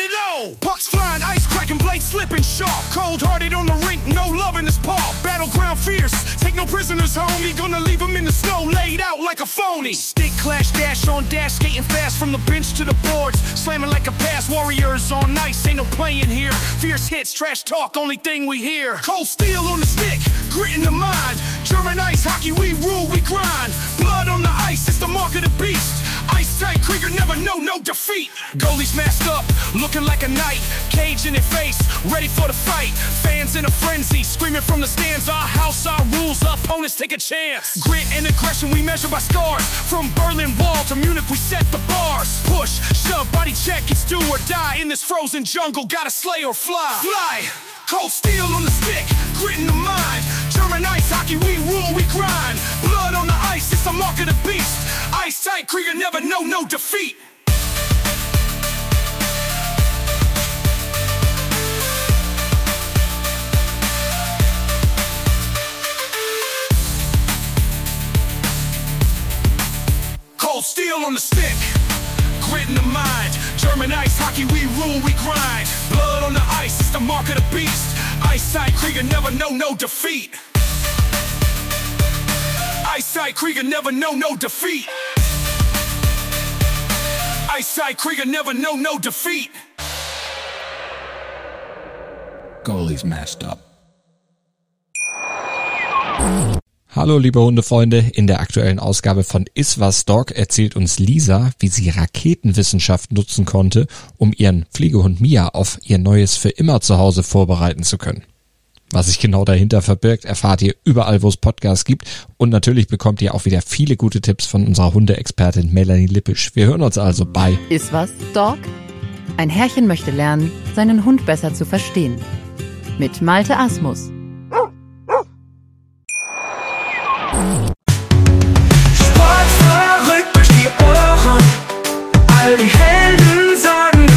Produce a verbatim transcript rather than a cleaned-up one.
it all. Pucks flying, ice cracking, blades slipping sharp. Cold-hearted on the rink, no love in his paw. Battleground fierce, take no prisoners home. He gonna leave him in the snow, laid out like a phony. Stick clash, dash on dash, skating fast from the bench to the boards. Slamming like a pass, warriors on ice, ain't no playing here. Fierce hits, trash talk, only thing we hear. Cold steel on the stick, grit in the mind. German ice hockey, we rule, we grind. Blood on the ice, it's the mark of the beast. Ice-tight Krieger, never know no defeat. Goalies masked up, looking like a knight. Cage in their face, ready for the fight. Fans in a frenzy, screaming from the stands. Our house, our rules, our opponents take a chance. Grit and aggression, we measure by scars. From Berlin Wall to Munich, we set the bars. Push, shove, body check, it's do or die. In this frozen jungle, gotta slay or fly. Fly! Cold steel on the stick, grit in the mind. German ice hockey, we rule, we grind. Blood on the ice, it's the mark of the beast. Ice-tight Krieger, never know no defeat. Cold steel on the stick, grit in the mind. German ice hockey, we rule, we grind. Blood on the ice, it's the mark of the beast. Ice-tight Krieger, never know no defeat. Ice-tight Krieger, never know no defeat. Ice-tight Krieger, never know no defeat. Goalies messed up. Hallo liebe Hundefreunde, in der aktuellen Ausgabe von Iswas Dog erzählt uns Lisa, wie sie Raketenwissenschaft nutzen konnte, um ihren Pflegehund Mia auf ihr neues für immer Zuhause vorbereiten zu können. Was sich genau dahinter verbirgt, erfahrt ihr überall, wo es Podcasts gibt, und natürlich bekommt ihr auch wieder viele gute Tipps von unserer Hundeexpertin Melanie Lippisch. Wir hören uns also bei Iswas Dog? Ein Herrchen möchte lernen, seinen Hund besser zu verstehen. Mit Malte Asmus. Sportverrückt durch die Ohren, all die Helden sagen